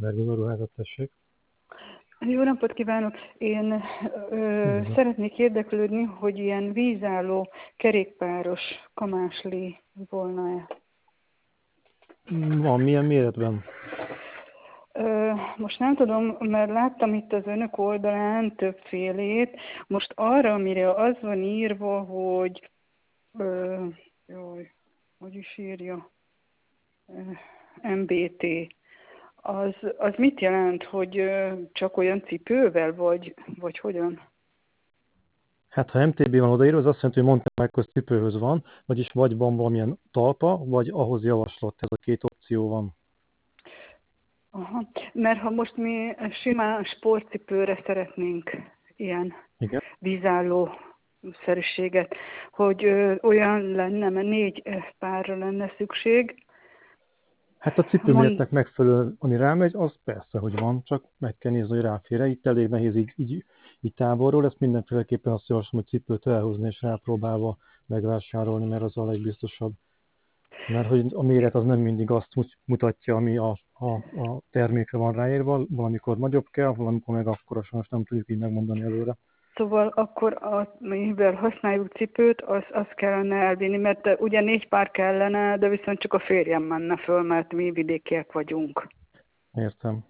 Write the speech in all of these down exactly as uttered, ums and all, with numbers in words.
Vergőző ruházat, tessék. Jó napot kívánok! Én ö, szeretnék érdeklődni, hogy ilyen vízálló kerékpáros kamásli volna-e. Van, milyen méretben? Ö, most nem tudom, mert láttam itt az önök oldalán többfélét. Most arra, amire az van írva, hogy ö, jaj, hogy is írja? em bé té. Az, az mit jelent, hogy csak olyan cipővel, vagy, vagy hogyan? Hát ha em té bé van odaírva, az azt jelenti, hogy mountain bike-os cipőhöz van, vagyis vagy van valamilyen talpa, vagy ahhoz javaslat. Ez a két opció van. Aha, mert ha most mi simán sportcipőre szeretnénk ilyen Igen. vízálló szerűséget, hogy ö, olyan lenne, mert négy párra lenne szükség. Hát a cipőméretnek megfelelően, ami rámegy, az persze, hogy van, csak meg kell nézni, hogy ráfér. Itt elég nehéz így, így, így távolról, ezt mindenféleképpen azt javaslom, hogy cipőt elhozni és rápróbálva megvásárolni, mert az a legbiztosabb. Mert hogy a méret az nem mindig azt mutatja, ami a, a, a termékre van ráírva, valamikor nagyobb kell, valamikor meg akkora, sajnos nem tudjuk így megmondani előre. Szóval akkor, a, mivel használjuk cipőt, az, azt kellene elvinni, mert ugye négy pár kellene, de viszont csak a férjem menne föl, mert mi vidékiek vagyunk. Értem.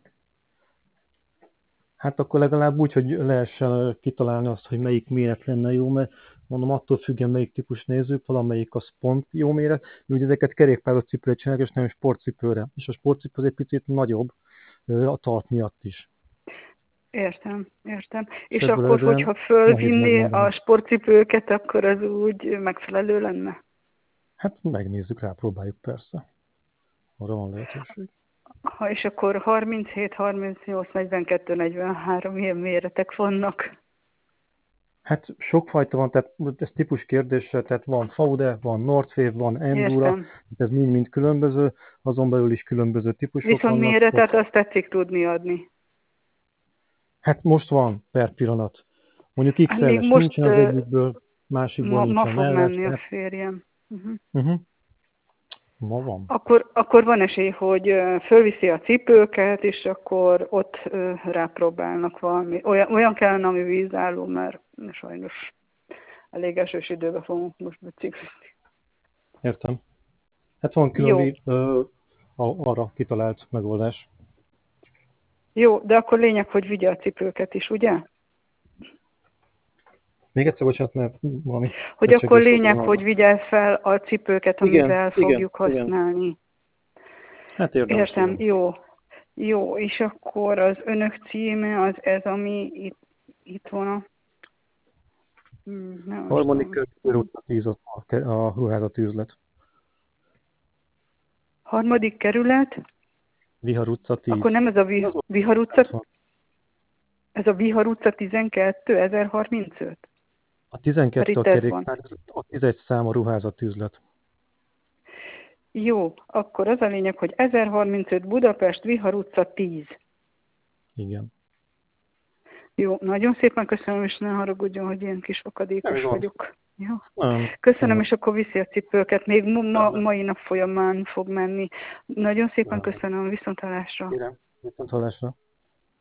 Hát akkor legalább úgy, hogy lehessen kitalálni azt, hogy melyik méret lenne jó, mert mondom, attól függően melyik típus nézzük, valamelyik az pont jó méret. Ugye ezeket kerékpáros cipőre csinálják, és nem sportcipőre. És a sportcipő az egy picit nagyobb a talp miatt is. Értem, értem. És, és akkor, hogyha fölvinni a sportcipőket, akkor az úgy megfelelő lenne? Hát megnézzük, rápróbáljuk persze. Arra van lehetőség. Ha, és akkor harminchét, harmincnyolc, negyvenkettő, negyvenhárom ilyen méretek vannak. Hát sokfajta van, tehát ez típus kérdése, tehát van Faude, van Northwave, van Endura, ez mind-mind különböző, azon belül is különböző típusok Viszont vannak. Viszont méretet azt tetszik tudni adni. Hát most van per pillanat. Mondjuk iksz el-es most nincsen az egyikből, másikból ma, nincsen. Ma fog menni a férjem. Uh-huh. Uh-huh. Ma van. Akkor, akkor van esély, hogy fölviszi a cipőket, és akkor ott rápróbálnak valami. Olyan, olyan kellene, ami vízálló, mert sajnos elég esős időben fogunk most biciklizni. Értem. Hát van külön ö, arra kitalált megoldás. Jó, de akkor lényeg, hogy vigye a cipőket is, ugye? Még egyszer, bocsánat, mert valami... Hogy akkor lényeg, hogy vigye fel a cipőket, amivel igen, fogjuk igen, használni. Igen. Hát érdemes. Értem, Igen. jó. Jó, és akkor az önök címe az ez, ami itt, itt van a... Hmm, harmadik kerület tíz a, a ruházati üzlet. Harmadik kerület? Vihar utca tíz. Akkor nem ez a Vi, Vihar utca? Ez a Vihar utca tizenkettő, ezerharmincöt? A tizenkettő a kerékpár, a tizegy szám a ruházati üzlet. Jó, akkor az a lényeg, hogy ezerharmincöt Budapest, Vihar utca tíz. Igen. Jó, nagyon szépen köszönöm, és ne haragudjon, hogy ilyen kis akadékos vagyok. Jó. Nem, köszönöm, nem. És akkor viszi a cipőket. Még ma, mai nap folyamán fog menni. Nagyon szépen nem. Köszönöm, viszonthallásra. Kérem, viszonthallásra.